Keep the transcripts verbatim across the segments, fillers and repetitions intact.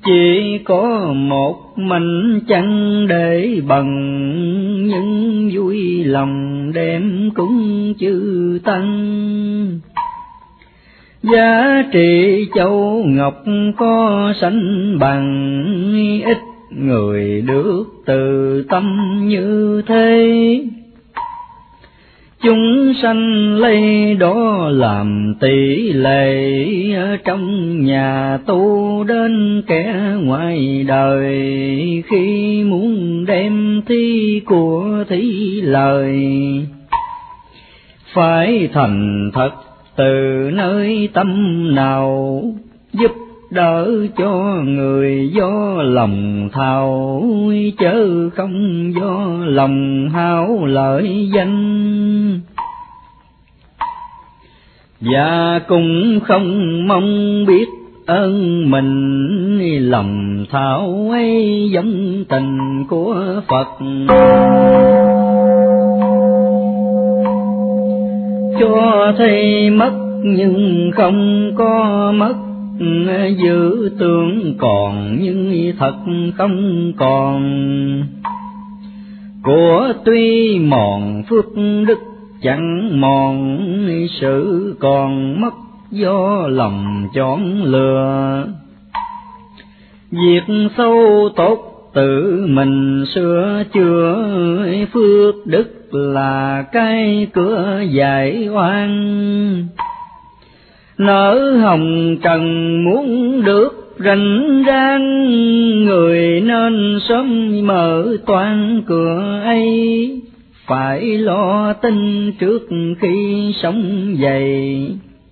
chỉ có một mảnh chẳng để bằng, những vui lòng đem cúng chư tăng. Giá trị châu ngọc có sánh bằng, ít người được từ tâm như thế. Chúng sanh lấy đó làm tỷ lệ, trong nhà tu đến kẻ ngoài đời, khi muốn đem thi của thí lời. Phải thành thật từ nơi tâm nào, giúp đỡ cho người do lòng thao, chớ không do lòng hao lợi danh. Và cũng không mong biết ơn mình, lòng thao ấy giống tình của Phật. Cho thấy mất nhưng không có mất, giữ tưởng còn nhưng thật không còn. Của tuy mòn phước đức chẳng mòn, sự còn mất do lòng chọn lừa. Việc sâu tốt tự mình sửa chữa, phước đức là cái cửa giải oan. Nở hồng trần muốn được rành rang, người nên sớm mở toan cửa ấy. Phải lo tin trước khi sống dậy,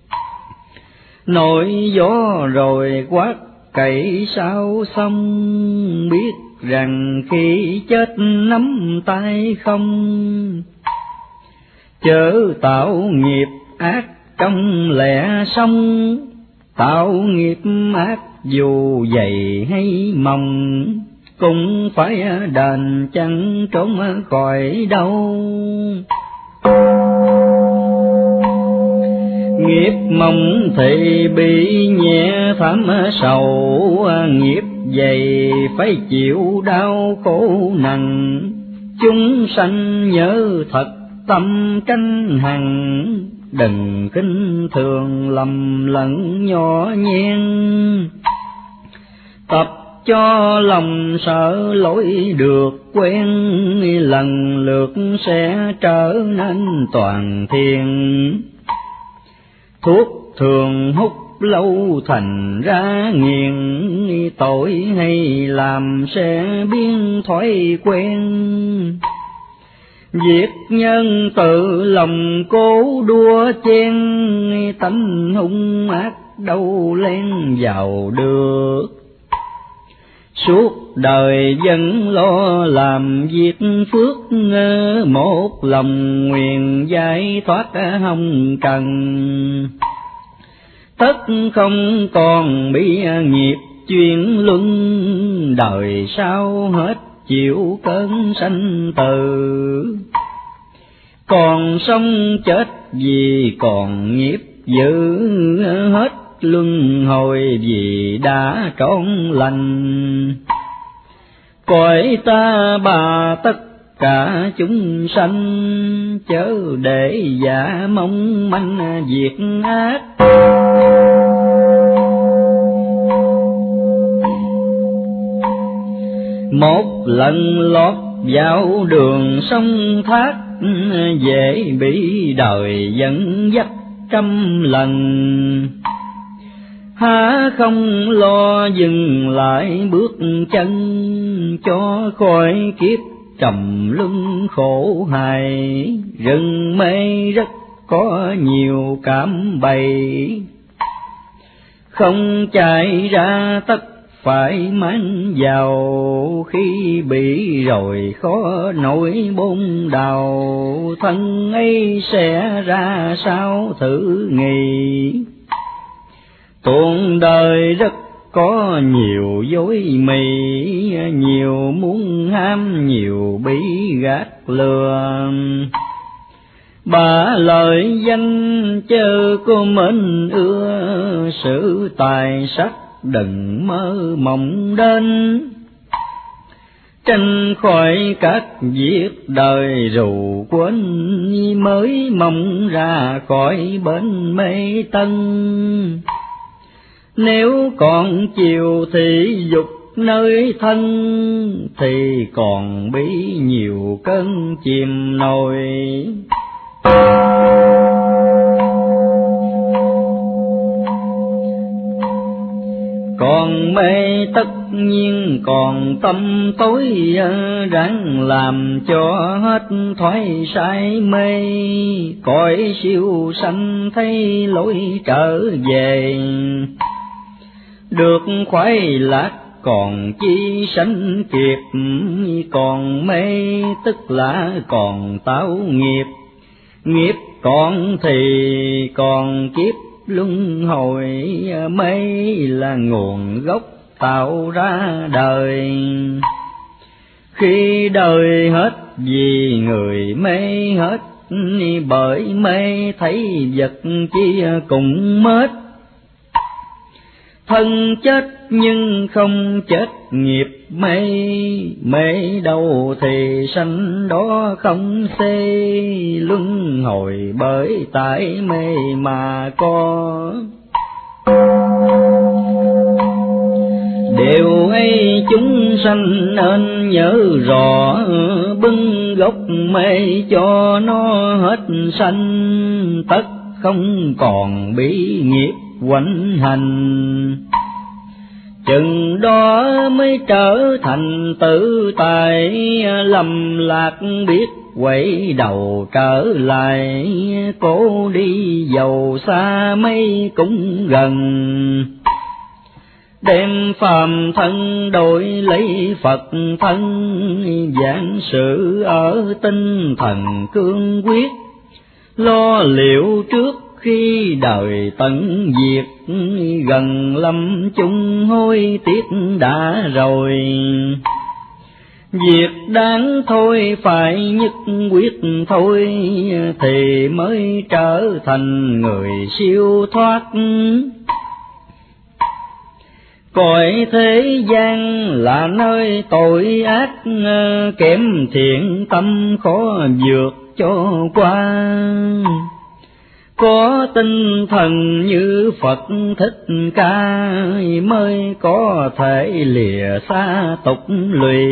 nổi gió rồi quát cậy sao xong. Biết rằng khi chết nắm tay không, chớ tạo nghiệp ác trong lẽ sống. Tạo nghiệp ác dù dày hay mỏng, cũng phải đền chẳng trốn khỏi đâu. Nghiệp mỏng thì bị nhẹ thảm sầu, nghiệp dày phải chịu đau khổ nặng. Chúng sanh nhớ thật tâm canh hằng, đừng khinh thường lầm lẫn nhỏ nhen. Tập cho lòng sợ lỗi được quen, lần lượt sẽ trở nên toàn thiện. Thuốc thường hút lâu thành ra nghiền, tội hay làm sẽ biến thói quen. Việc nhân tự lòng cố đua chen, tánh hung ác đâu len vào được. Suốt đời vẫn lo làm việc phước, một lòng nguyện giải thoát hồng trần. Tất không còn bị nghiệp chuyển luân, đời sau hết chịu cơn sanh tử. Còn sống chết vì còn nghiệp dữ, hết luân hồi vì đã trọn lành. Cõi ta bà tất cả chúng sanh, chớ để giả mong manh việc ác. Một lần lọt vào đường sông thác, dễ bị đời dẫn dắt trăm lần. Há không lo dừng lại bước chân, cho khỏi kiếp trầm luân khổ hài. Rừng mê rất có nhiều cạm bẫy, không chạy ra tất phải mang vào. Khi bị rồi khó nổi bôn đào, thân ấy sẽ ra sao thử nghĩ. Tuôn đời rất có nhiều dối mì, nhiều muốn ham nhiều bị gạt lừa. Ba lời danh chớ có mến ưa, sự tài sắc đừng mơ mộng đến. Tranh khỏi các việc đời rượu quên, mới mong ra khỏi bến mê tân. Nếu còn chiều thị dục nơi thân, thì còn bị nhiều cơn chìm nổi. Còn mê tất nhiên còn tâm tối, ráng làm cho hết thoái sai mê. Cõi siêu sanh thấy lối trở về, được khoái lạc còn chi sanh kịp. Còn mê tức là còn tạo nghiệp, nghiệp còn thì còn kiếp luân hồi. Mê là nguồn gốc tạo ra đời, khi đời hết vì người mê hết. Bởi mê thấy vật chi cũng mất, thân chết nhưng không chết nghiệp mê. Mê đâu thì sanh đó không xê, luân hồi bởi tại mê mà có. Điều ấy chúng sanh nên nhớ rõ, bưng gốc mê cho nó hết sanh. Tất không còn bị nghiệp quạnh hành, chừng đó mới trở thành tự tại. Lầm lạc biết quay đầu trở lại, cố đi dầu xa mấy cũng gần. Đem phàm thân đổi lấy Phật thân, giảng sự ở tinh thần cương quyết. Lo liệu trước khi đời tận diệt, gần lâm chung hối tiếc đã rồi. Việc đáng thôi phải nhất quyết thôi, thì mới trở thành người siêu thoát. Cõi thế gian là nơi tội ác, kém thiện tâm khó vượt cho qua. Có tinh thần như Phật Thích Ca, mới có thể lìa xa tục lụy.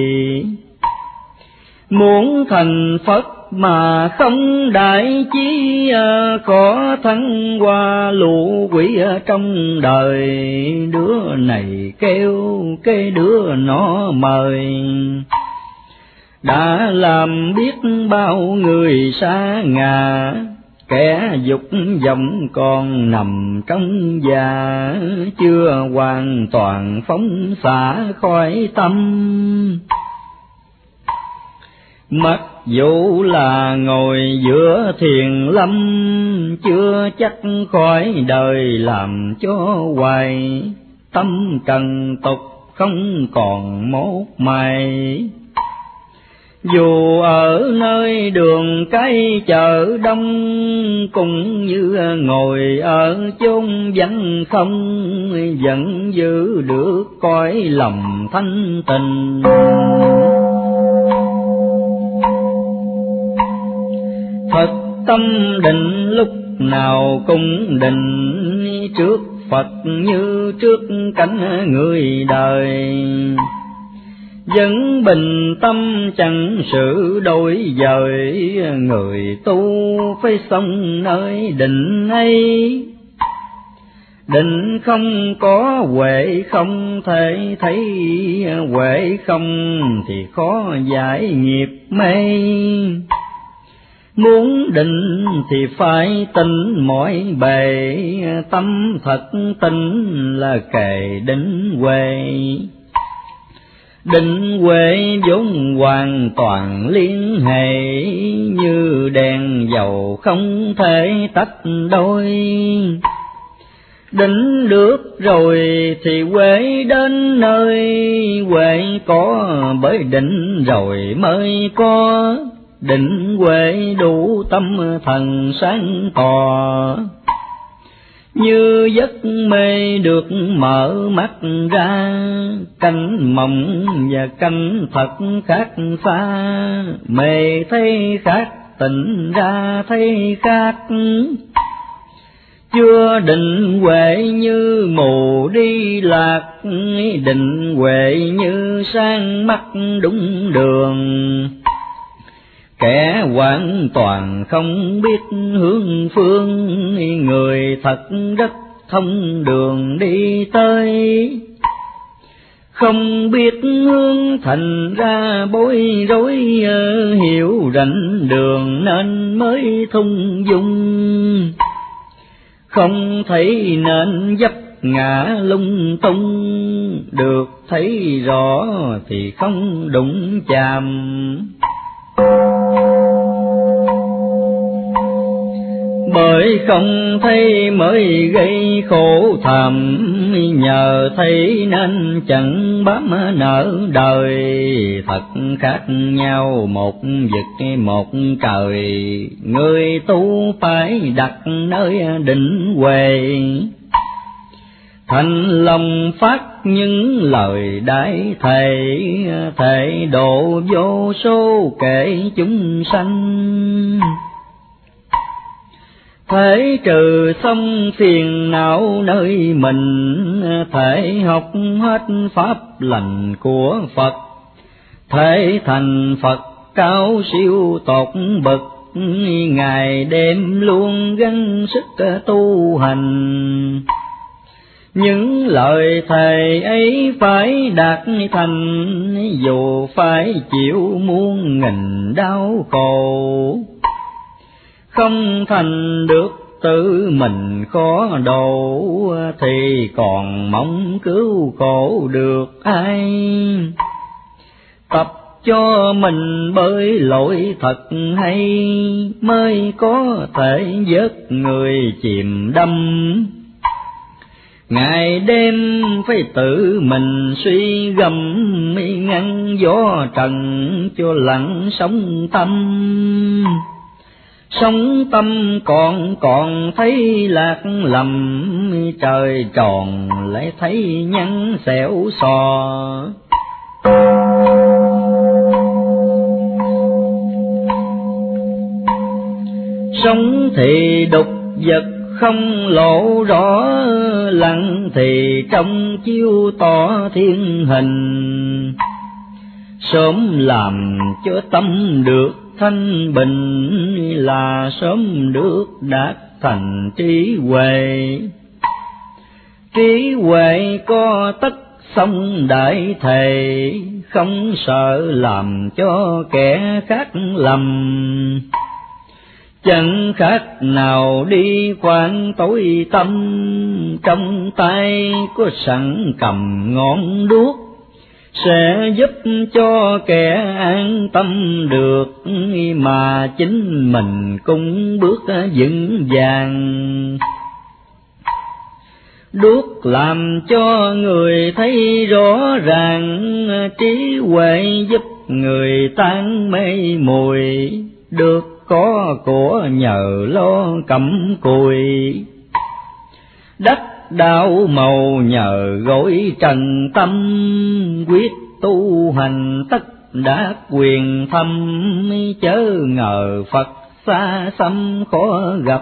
Muốn thành Phật mà không đại chí, có thăng hoa lũ quỷ trong đời. Đứa này kêu cái đứa nó mời, đã làm biết bao người xa ngã. Kẻ dục vọng còn nằm trong già, chưa hoàn toàn phóng xả khỏi tâm. Mặc dù là ngồi giữa thiền lâm, chưa chắc khỏi đời làm cho hoài. Tâm trần tục không còn một mày, dù ở nơi đường cái chợ đông, cũng như ngồi ở chốn vắng không. Vẫn giữ được cõi lòng thanh tình. Phật tâm định lúc nào cũng định, trước Phật như trước cánh người đời. Vẫn bình tâm chẳng sự đổi dời, người tu phải sống nơi định ấy. Định không có huệ không thể thấy, huệ không thì khó giải nghiệp mê. Muốn định thì phải tỉnh mọi bề, tâm thật tỉnh là kề định huệ. Định huệ vốn hoàn toàn liên hệ, như đèn dầu không thể tách đôi. Định được rồi thì huệ đến nơi, huệ có bởi định rồi mới có. Định huệ đủ tâm thần sáng tỏ, như giấc mê được mở mắt ra, canh mộng và canh thật khác xa, mê thấy khác tỉnh ra thấy khác. Chưa định huệ như mù đi lạc, định huệ như sang mắt đúng đường. Kẻ hoàn toàn không biết hướng phương, người thật rất thông đường đi tới. Không biết hướng thành ra bối rối, hiểu rành đường nên mới thung dung. Không thấy nên vấp ngã lung tung, được thấy rõ thì không đụng chạm. Bởi không thấy mới gây khổ thầm, nhờ thấy nên chẳng bám nợ đời. Thật khác nhau một vực một trời, người tu phải đặt nơi định huệ. Thành lòng phát những lời đại thệ, thệ độ vô số kể chúng sanh. Thể trừ xong phiền não nơi mình, thể học hết pháp lành của Phật. Thể thành Phật cao siêu tột bậc, ngày đêm luôn gắng sức tu hành. Những lời thề ấy phải đạt thành, dù phải chịu muôn nghìn đau khổ. Không thành được tự mình khó độ, thì còn mong cứu khổ được ai. Tập cho mình bơi lội thật hay, mới có thể vớt người chìm đắm. Ngày đêm phải tự mình suy gầm, ngăn gió trần cho lặng sống tâm. Sống tâm còn còn thấy lạc lầm, trời tròn lại thấy nhăn xẻo xò. Sống thì đục vật không lộ rõ, lặng thì trong chiếu tỏ thiên hình. Sớm làm cho tâm được thanh bình, là sớm được đạt thành trí huệ. Trí huệ có tất song đại thề, không sợ làm cho kẻ khác lầm. Chẳng khác nào đi quan tối tâm, trong tay có sẵn cầm ngọn đuốc, sẽ giúp cho kẻ an tâm được, mà chính mình cũng bước vững vàng. Đuốc làm cho người thấy rõ ràng, trí huệ giúp người tan mê muội, được có của nhờ lo cẩm cùi. Đắc đạo màu nhờ gối trần tâm, quyết tu hành tất đã quyền thâm, chớ ngờ Phật xa xăm khó gặp.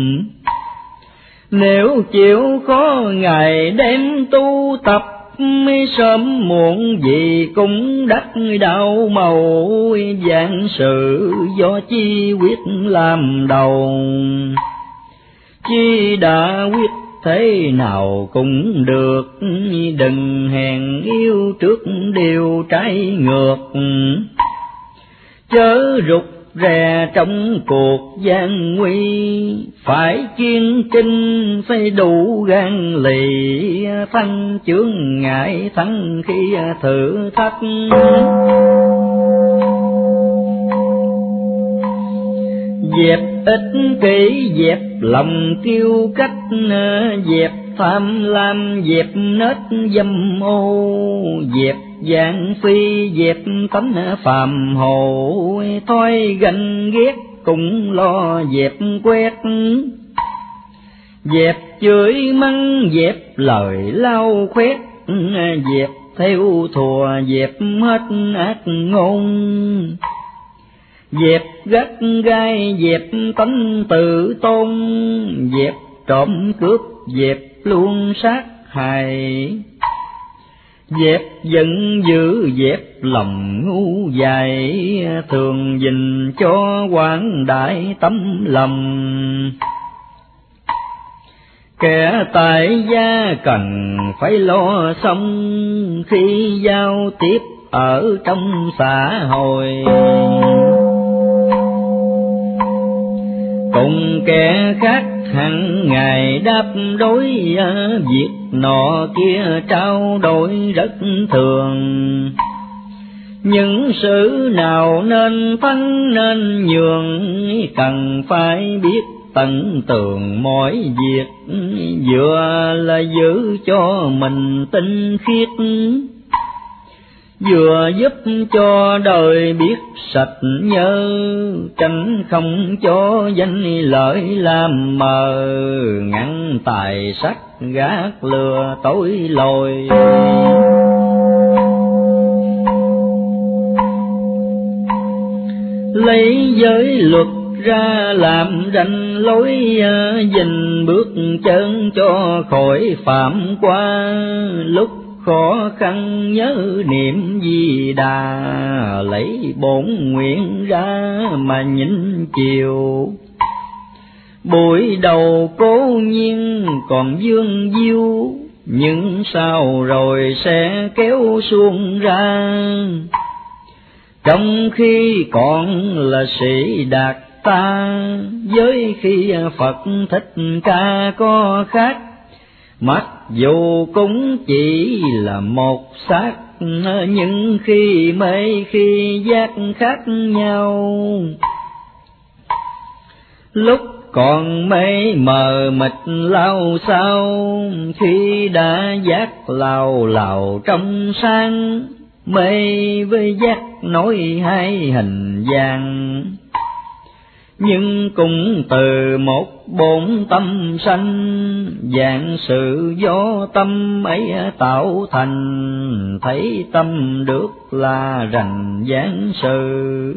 Nếu chịu khó ngày đêm tu tập, sớm muộn gì cũng đắc đạo màu, vạn sự do chi quyết làm đầu. Chi đã quyết thế nào cũng được, đừng hèn yêu trước điều trái ngược. Chớ rụt rè trong cuộc gian nguy, phải kiên trinh phải đủ gan lì, thăng chướng ngại thắng khi thử thách. Dẹp ích kỷ, dẹp lòng kiêu cách, dẹp tham lam, dẹp nết dâm ô, dẹp gian phi, dẹp tánh phàm hồ, thôi ganh ghét cũng lo dẹp quét. Dẹp chửi mắng, dẹp lời lau khoét, dẹp theo thùa, dẹp hết ác ngôn. Dẹp gắt gai, dẹp tánh tự tôn, dẹp trộm cướp, dẹp luôn sát hại. Dẹp giận dữ, dẹp lòng ngu dại, thường dình cho quảng đại tấm lòng. Kẻ tại gia cần phải lo xong, khi giao tiếp ở trong xã hội. Cùng kẻ khác hàng ngày đáp đối, việc nọ kia trao đổi rất thường. Những sự nào nên thắng nên nhường, cần phải biết tận tường mọi việc, vừa là giữ cho mình tinh khiết, vừa giúp cho đời biết sạch nhớ, tránh không cho danh lợi làm mờ, ngăn tài sắc gác lừa tối lồi. Lấy giới luật ra làm ranh lối, dình bước chân cho khỏi phạm qua. Lúc khó khăn nhớ niệm Di Đà, lấy bổn nguyện ra mà nhịn chiều. Buổi đầu cố nhiên còn vương diêu, nhưng sau rồi sẽ kéo xuông ra. Trong khi còn là sĩ đạt ta, với khi Phật Thích Ca có khác. Mặc dù cũng chỉ là một xác, nhưng khi mê khi giác khác nhau. Lúc còn mê mờ mịt lao sao, khi đã giác lao lào trong sáng. Mê với giác nói hai hình dạng, nhưng cũng từ một bổn tâm sanh. Dạng sự do tâm ấy tạo thành, thấy tâm được là rành giảng sự.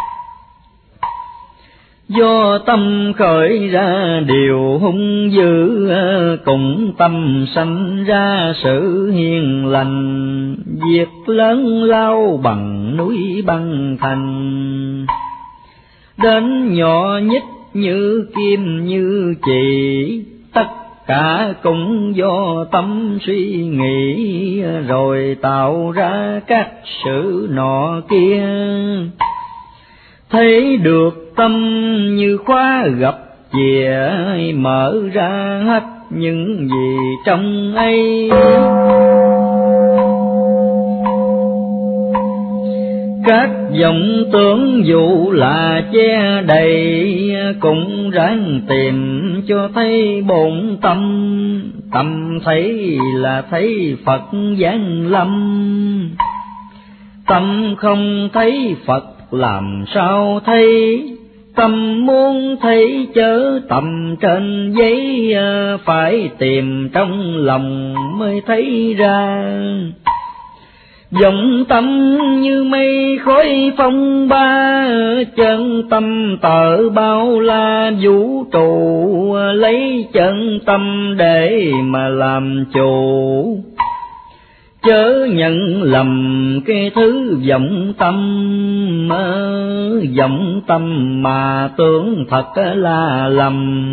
Do tâm khởi ra điều hung dữ, cùng tâm sanh ra sự hiền lành. Việc lớn lao bằng núi băng thành, đến nhỏ nhất như kim như chỉ. Tất cả cũng do tâm suy nghĩ, rồi tạo ra các sự nọ kia. Thấy được tâm như khóa gặp chìa, mở ra hết những gì trong ấy. Các vọng tưởng dù là che đầy, cũng ráng tìm cho thấy bổn tâm. Tâm thấy là thấy Phật giáng lâm, tâm không thấy Phật làm sao thấy. Tâm muốn thấy chớ tầm trên giấy, phải tìm trong lòng mới thấy ra. Vọng tâm như mây khói phong ba, chân tâm tợ bao la vũ trụ. Lấy chân tâm để mà làm chủ, chớ nhận lầm cái thứ vọng tâm. Vọng tâm mà tưởng thật là lầm,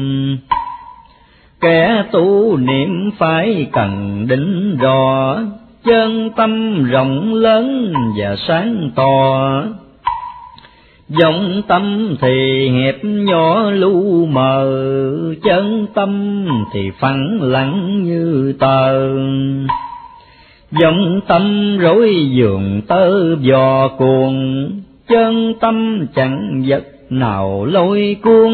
kẻ tu niệm phải cần định rõ. Chân tâm rộng lớn và sáng tỏ, vọng tâm thì hẹp nhỏ lu mờ. Chân tâm thì phẳng lặng như tờ, vọng tâm rối giường tơ vò cuồng. Chân tâm chẳng vật nào lôi cuốn,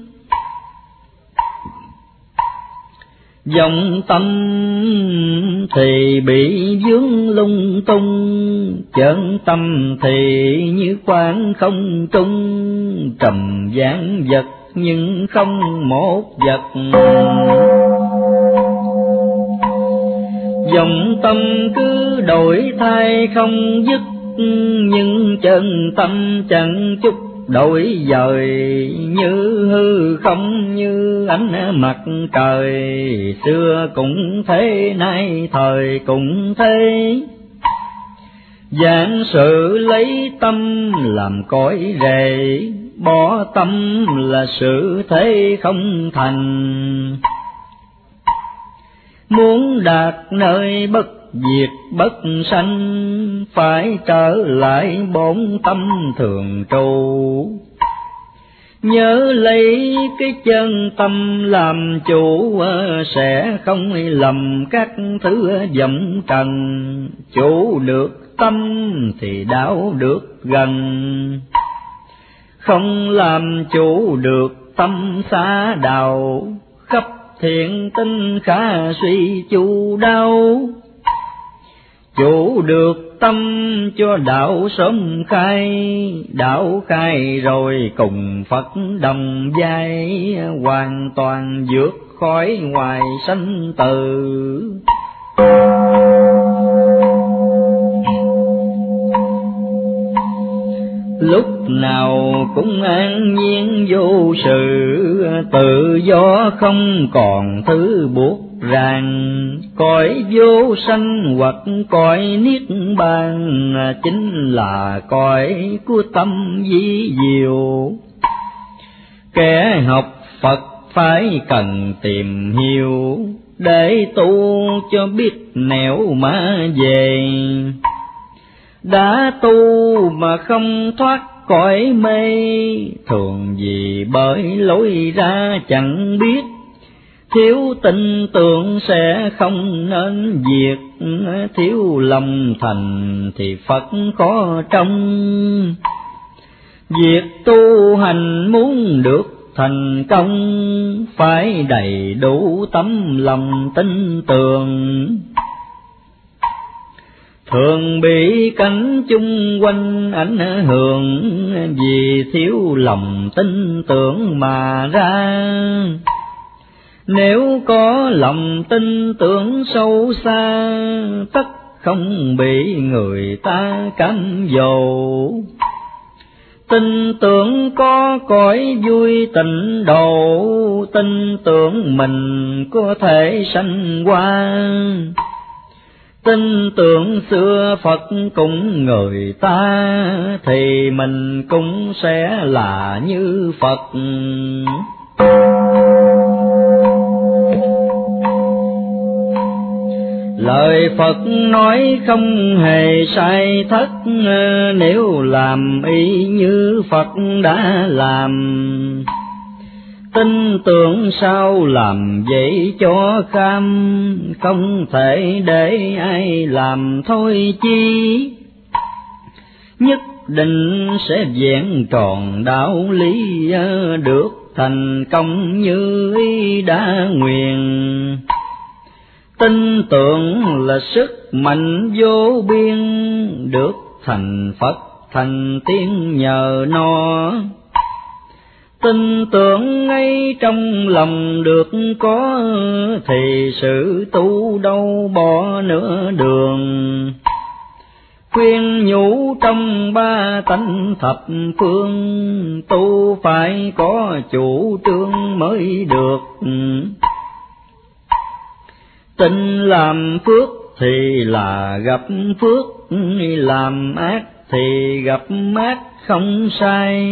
vọng tâm thì bị vướng lung tung. Chân tâm thì như khoảng không trung, trầm vãng vật nhưng không một vật. Dòng tâm cứ đổi thay không dứt, nhưng chân tâm chẳng chút đổi dời. Như hư không như ánh mặt trời, xưa cũng thế nay thời cũng thế. Giảng sự lấy tâm làm cõi rễ, bỏ tâm là sự thế không thành. Muốn đạt nơi bất diệt bất sanh, phải trở lại bổn tâm thường trụ. Nhớ lấy cái chân tâm làm chủ, sẽ không lầm các thứ vọng trần. Chủ được tâm thì đạo được gần, không làm chủ được tâm xa đào. Khắp thiện tinh khả suy chu đau, chủ được tâm cho đạo sớm khai. Đạo khai rồi cùng Phật đồng vai, hoàn toàn vượt khỏi ngoài sanh tử. Lúc nào cũng an nhiên vô sự, tự do không còn thứ buộc ràng. Cõi vô sanh hoặc cõi niết bàn, chính là cõi của tâm vi diệu. Kẻ học Phật phải cần tìm hiểu, để tu cho biết nẻo mà về. Đã tu mà không thoát cõi mê, thường vì bởi lối ra chẳng biết. Thiếu tin tưởng sẽ không nên diệt, thiếu lòng thành thì Phật khó trong. Việc tu hành muốn được thành công, phải đầy đủ tấm lòng tin tưởng. Thường bị cảnh chung quanh ảnh hưởng, vì thiếu lòng tin tưởng mà ra. Nếu có lòng tin tưởng sâu xa, tất không bị người ta cám dỗ. Tin tưởng có cõi vui tịnh độ, tin tưởng mình có thể sanh qua. Tin tưởng xưa Phật cùng người ta, thì mình cũng sẽ là như Phật. Lời Phật nói không hề sai thất, nếu làm y như Phật đã làm. Tin tưởng sao làm vậy cho kham, không thể để ai làm thôi chi. Nhất định sẽ vẹn tròn đạo lý, được thành công như ý đã nguyện. Tin tưởng là sức mạnh vô biên, được thành Phật thành tiên nhờ nó. Tin tưởng ngay trong lòng được có, thì sự tu đâu bỏ nửa đường. Khuyên nhủ trong ba tánh thập phương, tu phải có chủ trương mới được. Tin làm phước thì là gặp phước, làm ác thì gặp ác không sai.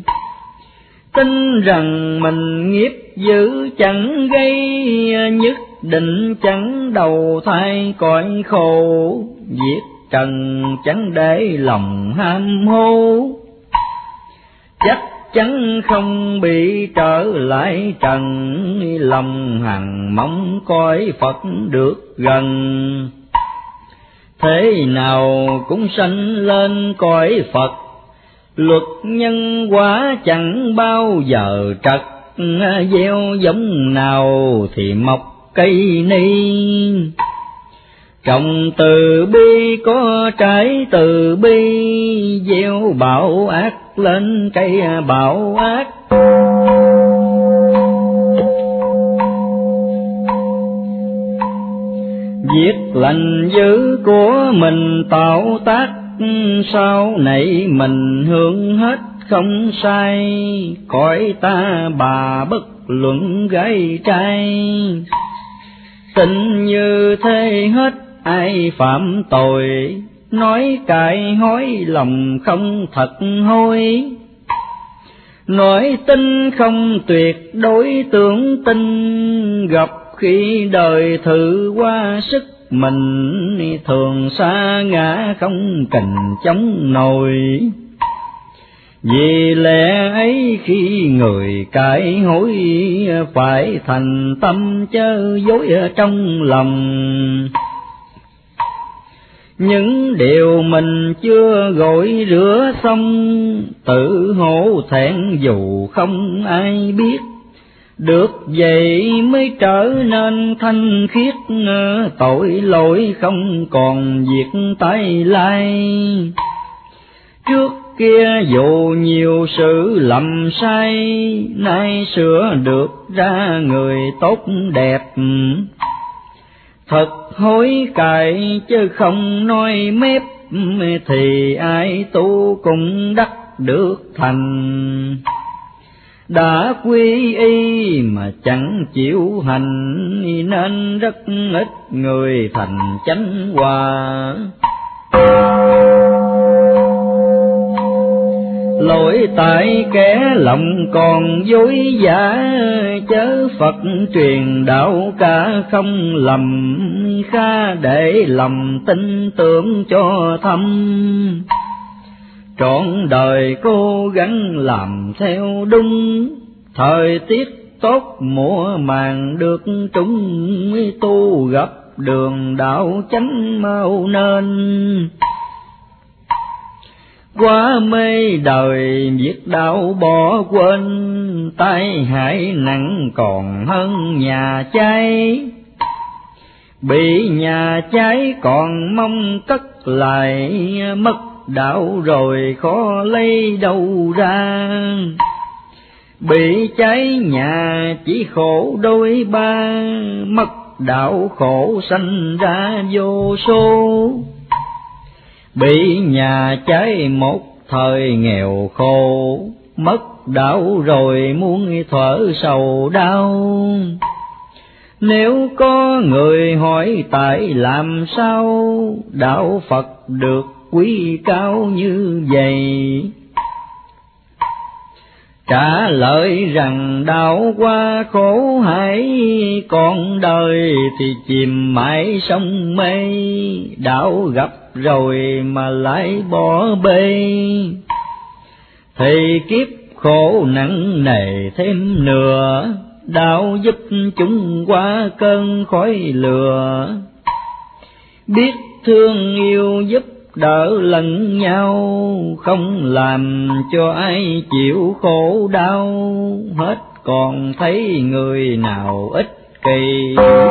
Tin rằng mình nghiệp dữ chẳng gây, nhất định chẳng đầu thai cõi khổ. Việc trần chẳng để lòng ham hố, chắc chắn không bị trở lại trần. Lòng hằng mong cõi Phật được gần, thế nào cũng sanh lên cõi Phật. Luật nhân quả chẳng bao giờ trật, gieo giống nào thì mọc cây ni. Trồng từ bi có trái từ bi, gieo bạo ác lên cây bạo ác. Việc lành dữ của mình tạo tác, sau này mình hưởng hết không sai. Cõi ta bà bất luận gái trai, tình như thế hết ai phạm tội. Nói cãi hối lòng không thật hối, nói tin không tuyệt đối tưởng tin. Gặp khi đời thử qua sức mình, thường sa ngã không cành chống nổi. Vì lẽ ấy khi người cãi hối, phải thành tâm chớ dối ở trong lòng. Những điều mình chưa gội rửa xong, tự hổ thẹn dù không ai biết. Được vậy mới trở nên thanh khiết, tội lỗi không còn việc tái lai. Trước kia dù nhiều sự lầm sai, nay sửa được ra người tốt đẹp. Thật hối cải chứ không nói mép, thì ai tu cũng đắc được thành. Đã quy y mà chẳng chịu hành, nên rất ít người thành chánh hòa. Lỗi tại kẻ lòng còn dối giả, chớ Phật truyền đạo cả không lầm. Kha để lòng tin tưởng cho thâm, trọn đời cố gắng làm theo đúng. Thời tiết tốt mùa màng được trúng, tu gặp đường đạo chánh mau nên. Quá mê đời việc đạo bỏ quên, tai hại nặng còn hơn nhà cháy. Bị nhà cháy còn mong cất lại, mất đạo rồi khó lấy đâu ra. Bị cháy nhà chỉ khổ đôi ba, mất đạo khổ sanh ra vô số. Bị nhà cháy một thời nghèo khổ, mất đạo rồi muốn thở sầu đau. Nếu có người hỏi tại làm sao, đạo Phật được quý cao như vậy. Trả lời rằng đạo qua khổ hải, còn đời thì chìm mãi sông mê. Đạo gặp rồi mà lại bỏ bê, thì kiếp khổ nặng nề thêm nữa. Đạo giúp chúng qua cơn khói lửa, biết thương yêu giúp đỡ lẫn nhau. Không làm cho ai chịu khổ đau, hết còn thấy người nào ích kỷ.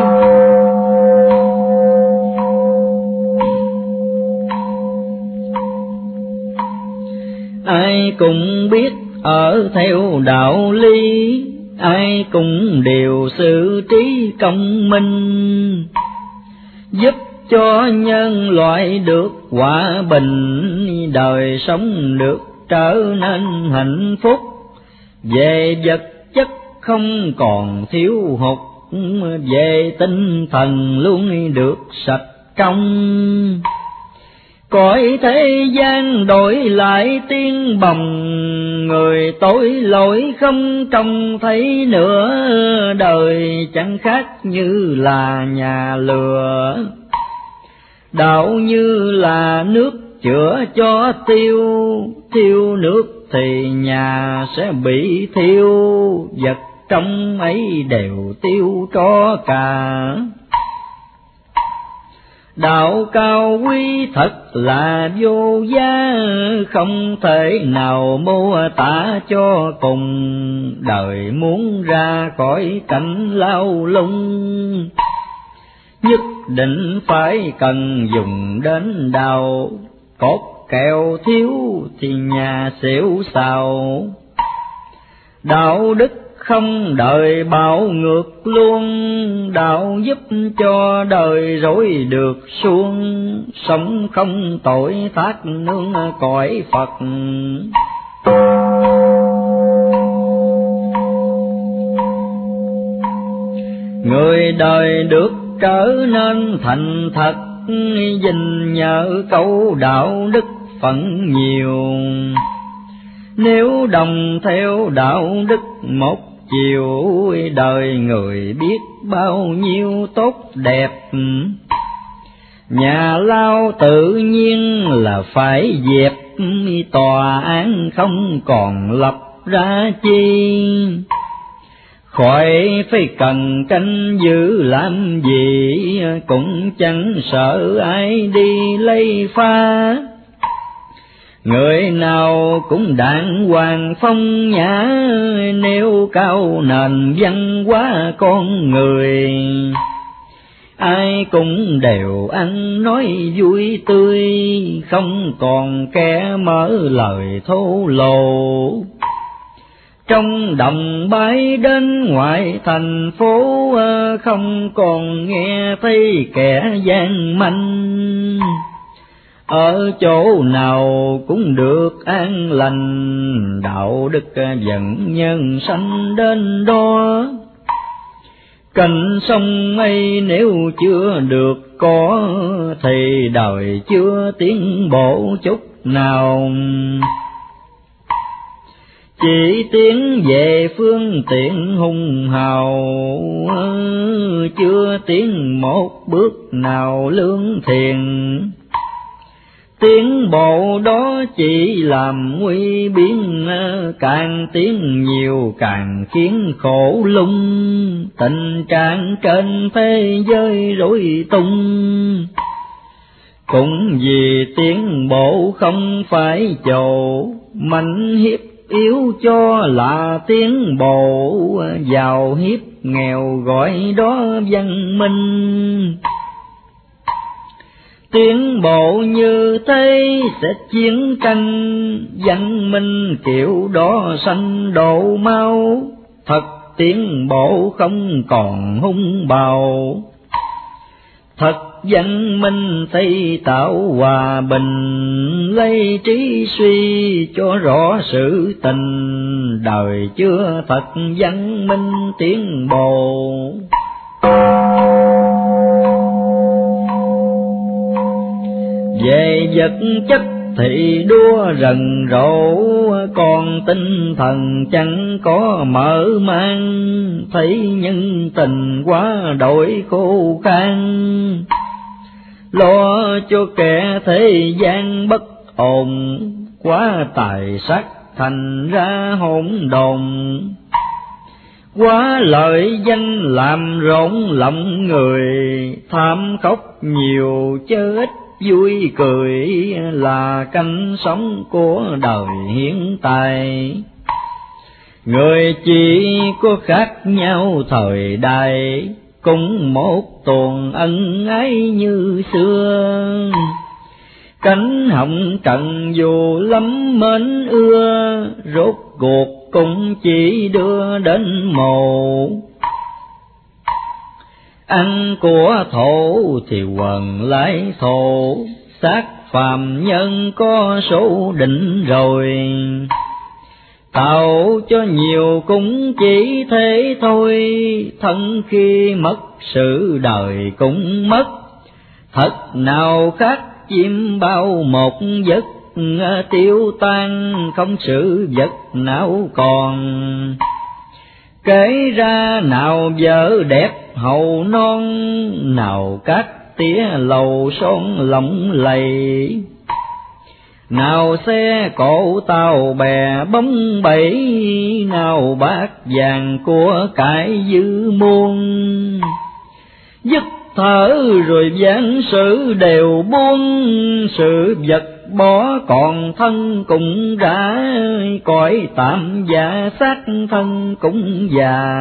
Ai cũng biết ở theo đạo lý, ai cũng đều xử trí công minh. Giúp cho nhân loại được hòa bình, đời sống được trở nên hạnh phúc. Về vật chất không còn thiếu hụt, về tinh thần luôn được sạch trong. Cõi thế gian đổi lại tiếng bồng, người tội lỗi không trông thấy nữa. Đời chẳng khác như là nhà lửa, đạo như là nước chữa cho tiêu. Thiêu nước thì nhà sẽ bị thiêu, vật trong ấy đều tiêu cho cả. Đạo cao quý thật là vô giá, không thể nào mô tả cho cùng. Đời muốn ra khỏi cảnh lao lung, nhất định phải cần dùng đến đạo. Cốt kẹo thiếu thì nhà xỉu xào, đạo đức không đời bạo ngược luôn, đạo giúp cho đời rối được suông, sống không tội thác nương cõi Phật. Người đời được trở nên thành thật, gìn nhờ câu đạo đức phận nhiều. Nếu đồng theo đạo đức một chiều, đời người biết bao nhiêu tốt đẹp. Nhà lao tự nhiên là phải dẹp, tòa án không còn lập ra chi. Khỏi phải cần canh giữ làm gì, cũng chẳng sợ ai đi lấy pha. Người nào cũng đàng hoàng phong nhã, nêu cao nền văn hóa con người. Ai cũng đều ăn nói vui tươi, không còn kẻ mở lời thô lỗ. Trong đồng bãi đến ngoại thành phố, không còn nghe thấy kẻ gian manh. Ở chỗ nào cũng được an lành, đạo đức dẫn nhân sanh đến đó. Cành sông ấy nếu chưa được có, thì đời chưa tiến bộ chút nào. Chỉ tiến về phương tiện hùng hào, chưa tiến một bước nào lương thiện. Tiến bộ đó chỉ làm nguy biến, càng tiến nhiều càng khiến khổ lung. Tình trạng trên thế giới rối tung, cũng vì tiến bộ không phải chỗ. Mạnh hiếp yếu cho là tiến bộ, giàu hiếp nghèo gọi đó văn minh. Tiến bộ như thế sẽ chiến tranh, văn minh kiểu đó sanh độ mau. Thật tiến bộ không còn hung bạo, thật văn minh xây tạo hòa bình. Lấy trí suy cho rõ sự tình, đời chưa thật văn minh tiến bộ. Về vật chất thì đua rần rộ, còn tinh thần chẳng có mở mang. Thấy nhân tình quá đổi khô khan, lo cho kẻ thế gian bất ổn. Quá tài sắc thành ra hỗn độn, quá lợi danh làm rộn lòng người. Tham khóc nhiều chớ ít vui cười, là canh sống của đời hiện tại. Người chỉ có khác nhau thời đại, cũng một tuần ân ái như xưa. Cánh hồng trần dù lắm mến ưa, rốt cuộc cũng chỉ đưa đến mồ. Ăn của thổ thì quần lại thổ, xác phàm nhân có số định rồi. Tạo cho nhiều cũng chỉ thế thôi, thân khi mất sự đời cũng mất. Thật nào khác chim bao một giấc, tiêu tan không sự vật nào còn. Kể ra nào vợ đẹp hầu non, nào các tía lầu son lộng lầy. Nào xe cộ tàu bè bóng bẩy, nào bát vàng của cải dư muôn. Dứt thở rồi vãn sự đều buông, sự vật bỏ còn thân cũng đã. Cõi tạm già xác thân cũng già,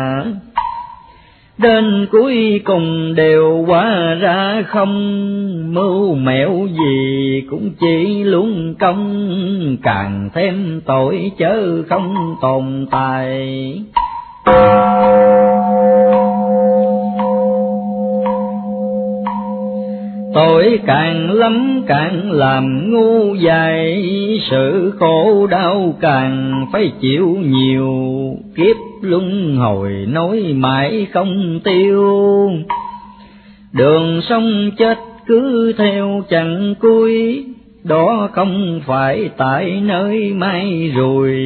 đến cuối cùng đều hóa ra không. Mưu mẹo gì cũng chỉ luống công, càng thêm tội chớ không tồn tại. Tội càng lắm càng làm ngu dại, sự khổ đau càng phải chịu nhiều, kiếp luân hồi nói mãi không tiêu. Đường sông chết cứ theo chẳng cuối, đó không phải tại nơi mai rồi,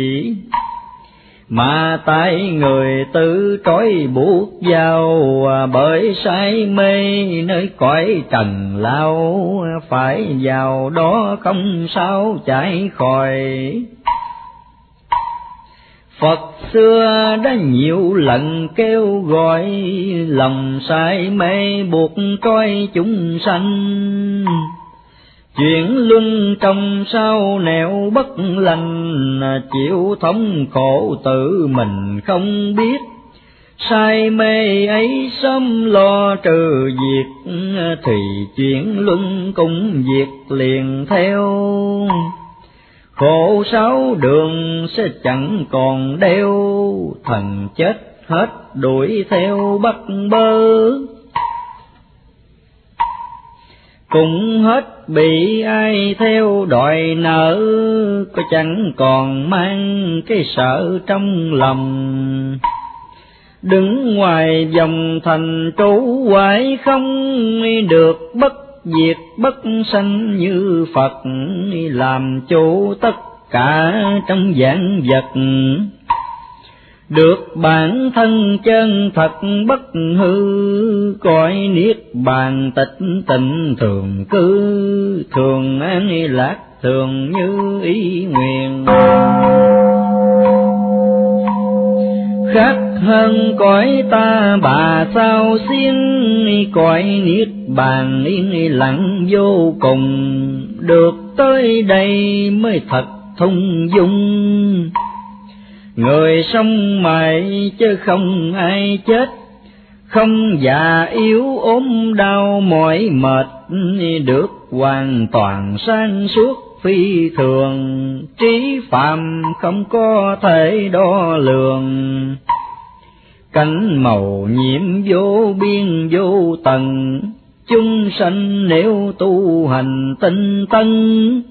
mà tại người tự trói buộc vào, bởi say mê nơi cõi trần lao, phải vào đó không sao chạy khỏi. Phật xưa đã nhiều lần kêu gọi, lòng say mê buộc trói chúng sanh, chuyển luân trong sao nẻo bất lành, chịu thống khổ tự mình không biết. Say mê ấy sớm lo trừ diệt, thì chuyển luân cũng diệt liền theo. Khổ sáu đường sẽ chẳng còn đeo, thần chết hết đuổi theo bắt bớ. Cũng hết bị ai theo đòi nợ, có chẳng còn mang cái sợ trong lòng. Đứng ngoài vòng thành trú hoài không được, bất diệt bất sanh như Phật, làm chủ tất cả trong vạn vật. Được bản thân chân thật bất hư, cõi niết bàn tịch tịnh thường cư, thường an lạc thường như ý nguyện. Khác hơn cõi ta bà sao xiên, cõi niết bàn yên lặng vô cùng, được tới đây mới thật thung dung. Người sống mãi chứ không ai chết, không già yếu ốm đau mỏi mệt, được hoàn toàn sáng suốt phi thường, trí phạm không có thể đo lường. Cảnh màu nhiệm vô biên vô tận, chúng sanh nếu tu hành tinh tấn,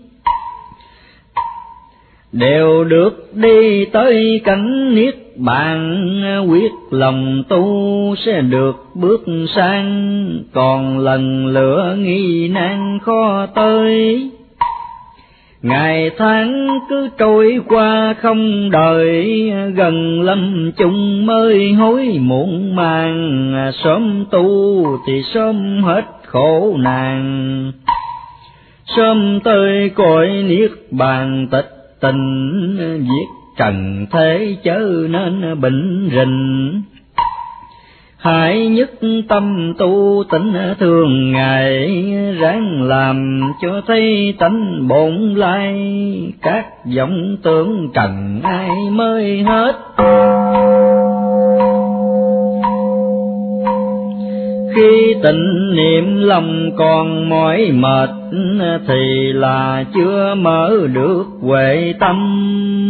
đều được đi tới cảnh niết bàn. Quyết lòng tu sẽ được bước sang, còn lần lửa nghi nan khó tới. Ngày tháng cứ trôi qua không đợi, gần lâm chung mới hối muộn màng. Sớm tu thì sớm hết khổ nạn, sớm tới cõi niết bàn tịch tình, giết trần thế chớ nên bệnh rình. Hãy nhất tâm tu tĩnh thường ngày, ráng làm cho thấy tánh bổn lai, các vọng tưởng trần ai mới hết. Khi tịnh niệm lòng còn mỏi mệt, thì là chưa mở được huệ tâm.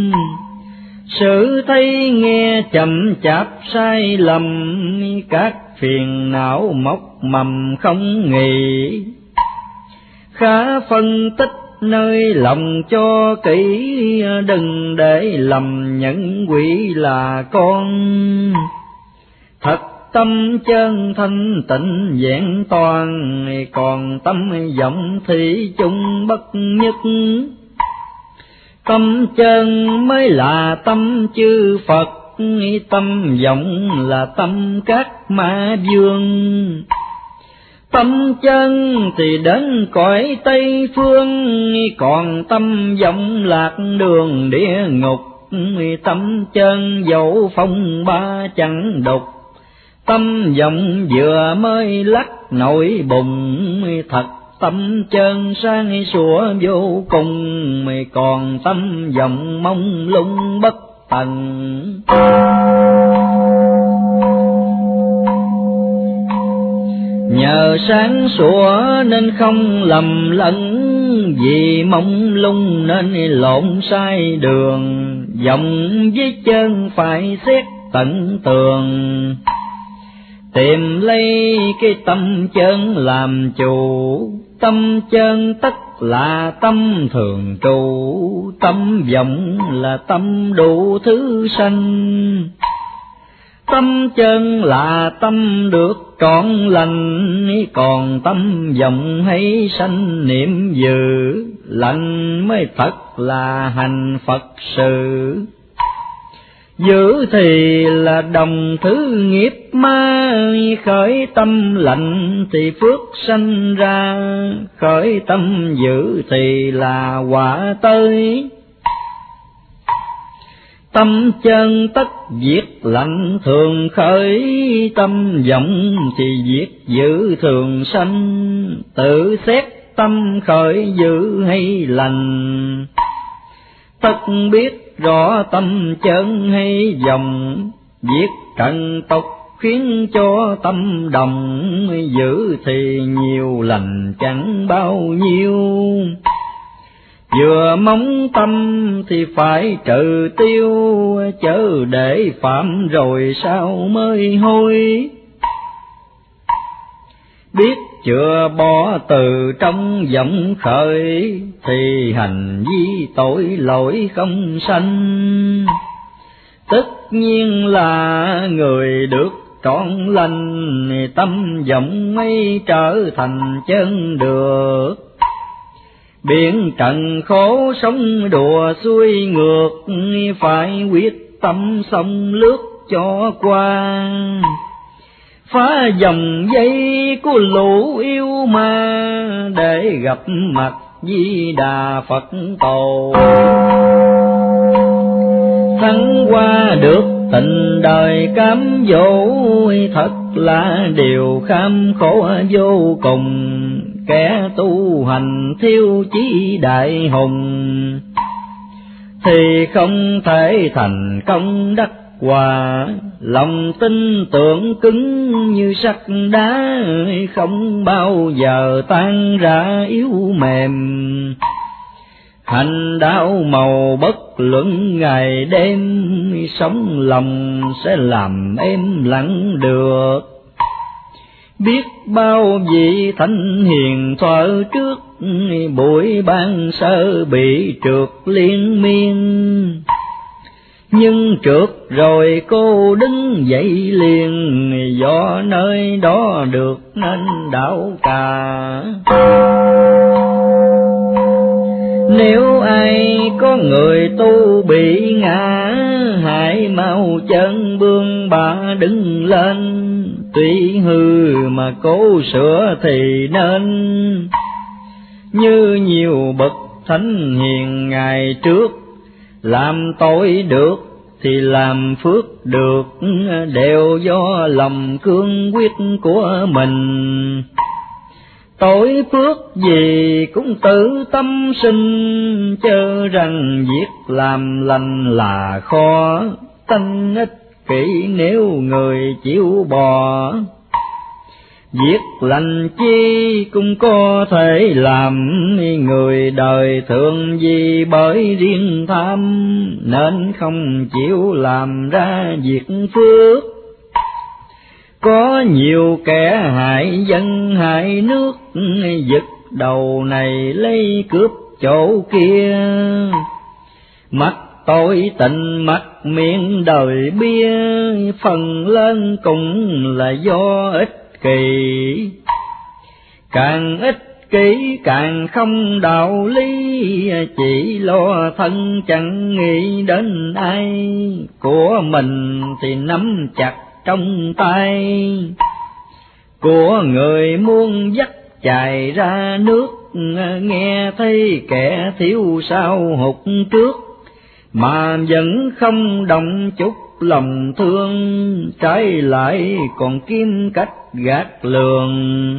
Sự thấy nghe chậm chạp sai lầm, các phiền não mọc mầm không nghỉ. Khá phân tích nơi lòng cho kỹ, đừng để lầm nhận quỷ là con. Thật tâm chân thanh tịnh vẹn toàn, còn tâm vọng thì chung bất nhất. Tâm chân mới là tâm chư Phật, tâm vọng là tâm các ma vương. Tâm chân thì đến cõi Tây phương, còn tâm vọng lạc đường địa ngục. Tâm chân dẫu phong ba chẳng đục, tâm vọng vừa mới lắc nổi bùng. Thật tâm chân sáng sủa vô cùng, mày còn tâm vọng mông lung bất tận. Nhờ sáng sủa nên không lầm lẫn, vì mông lung nên lộn sai đường. Vọng với chân phải xét tận tường. Tìm lấy cái tâm chân làm chủ, tâm chân tất là tâm thường trụ, tâm vọng là tâm đủ thứ sanh. Tâm chân là tâm được trọn lành, còn tâm vọng hay sanh niệm dữ, lành mới thật là hành Phật sự. Dữ thì là đồng thứ nghiệp ma, khởi tâm lạnh thì phước sanh ra, khởi tâm dữ thì là quả tới. Tâm chân tất diệt lạnh thường khởi, tâm vọng thì diệt dữ thường sanh, tự xét tâm khởi dữ hay lành. Tất biết rõ tâm chân hay vọng, diệt trần tộc khiến cho tâm đồng, dữ thì nhiều lành chẳng bao nhiêu. Vừa mong tâm thì phải trừ tiêu, chớ để phạm rồi sao mới hối. Biết chưa bỏ từ trong vọng khởi, thì hành vi tội lỗi không sanh. Tất nhiên là người được trọn lành, tâm vọng ấy trở thành chân được. Biển trần khổ sống đùa xuôi ngược, phải quyết tâm sông lướt cho qua. Phá dòng dây của lũ yêu ma, để gặp mặt Di Đà Phật Tổ. Thắng qua được tình đời cám dỗ, thật là điều kham khổ vô cùng. Kẻ tu hành thiếu chí đại hùng, thì không thể thành công đắc quả. Lòng tin tưởng cứng như sắt đá, không bao giờ tan ra yếu mềm. Hành đạo màu bất luận ngày đêm, sống lòng sẽ làm êm lặng được. Biết bao vị thánh hiền thuở trước, buổi ban sơ bị trượt liên miên. Nhưng trượt rồi cô đứng dậy liền, do nơi đó được nên đạo cả. Nếu ai có người tu bị ngã, hãy mau chân bươn bả đứng lên. Tuy hư mà cố sửa thì nên, như nhiều bậc thánh hiền ngày trước. Làm tội được thì làm phước được, đều do lòng cương quyết của mình. Tội phước gì cũng tự tâm sinh, chớ rằng việc làm lành là khó. Tánh ích kỷ nếu người chịu bỏ, việc lành chi cũng có thể làm. Người đời thường vì bởi riêng tham, nên không chịu làm ra việc phước. Có nhiều kẻ hại dân hại nước, giật đầu này lấy cướp chỗ kia. Mắt tội tình mắt miệng đời bia, phần lên cũng là do ích kỳ. Càng ích kỷ càng không đạo lý, chỉ lo thân chẳng nghĩ đến ai. Của mình thì nắm chặt trong tay, của người muốn dắt chài ra nước. Nghe thấy kẻ thiếu sao hụt trước, mà vẫn không động chút lòng thương. Trái lại còn kiếm cách gạt lường,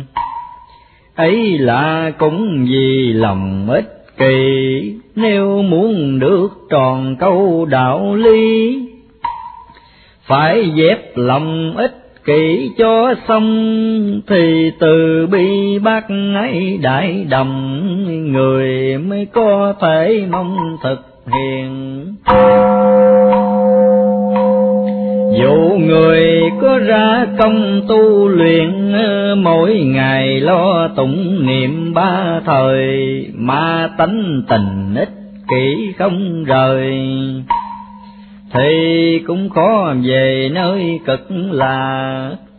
ấy là cũng vì lòng ích kỳ. Nếu muốn được tròn câu đạo lý, phải dẹp lòng ích kỷ cho xong. Thì từ bi bác ấy đại đồng, người mới có thể mong thực hiện. Dù người có ra công tu luyện, mỗi ngày lo tụng niệm ba thời, mà tánh tình ích kỷ không rời, thì cũng khó về nơi cực lạc.